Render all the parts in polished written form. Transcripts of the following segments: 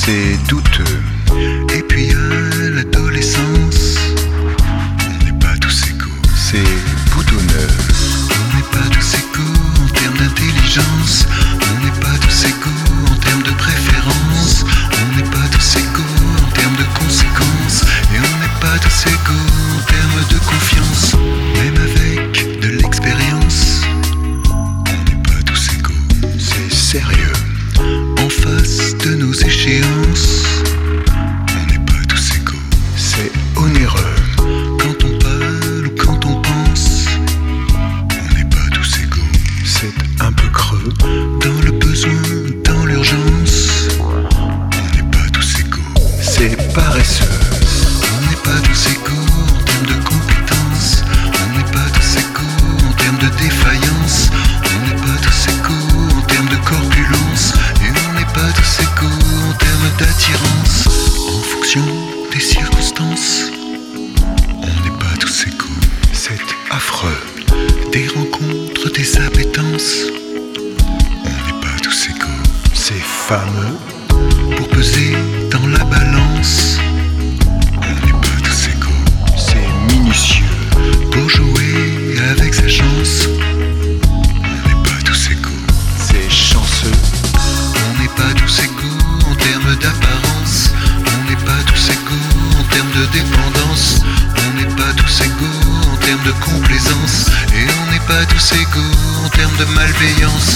c'est douteux. Et puis à l'adolescence, on n'est pas tous égaux, c'est boutonneux. on n'est pas tous égaux en termes d'intelligence, on n'est pas tous égaux en termes de préférence, on n'est pas tous égaux en termes de conséquences, et on n'est pas tous égaux en termes de confiance, même avec de l'expérience, on n'est pas tous égaux, C'est sérieux. en face de nos échéances, on n'est pas tous égaux, C'est onéreux. quand on parle ou quand on pense, on n'est pas tous égaux, C'est un peu creux. dans le besoin, dans l'urgence, on n'est pas tous égaux, C'est paresseux. on n'est pas tous égaux en termes de compétences, on n'est pas tous égaux en termes de défaillance, on n'est pas tous égaux en termes de corpulence, et on n'est pas tous égaux en termes d'attirance, en fonction des circonstances, on n'est pas tous égaux, C'est affreux. des rencontres, des appétences, on n'est pas tous égaux, C'est fameux. pour peser dans la balance, on n'est pas tous égaux, C'est minutieux. pour jouer avec sa chance, on n'est pas tous égaux, C'est chanceux. on n'est pas tous égaux en termes d'apparence, on n'est pas tous égaux en termes de dépendance, on n'est pas tous égaux en termes de complaisance, et on n'est pas tous égaux en termes de malveillance.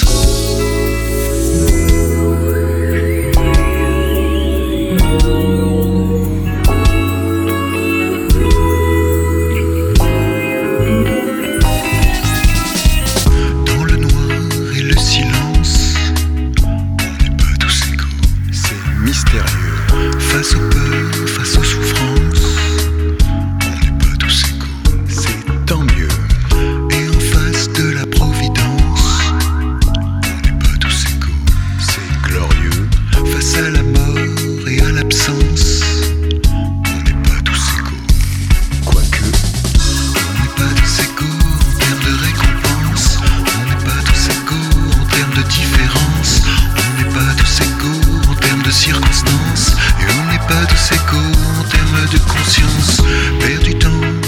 Dans le noir et le silence, on n'est pas tous égaux, C'est mystérieux. face aux peurs, face aux souffrances, on n'est pas tous égaux, C'est tant mieux. et en face de la providence, on n'est pas tous égaux, C'est glorieux. face à la mort et à l'absence, on n'est pas tous égaux, Quoique, on n'est pas tous égaux en termes de récompense, on n'est pas tous égaux en termes de différence, on n'est pas tous égaux en termes de circonstances, et on n'est pas tous égaux en termes de conscience, perd du temps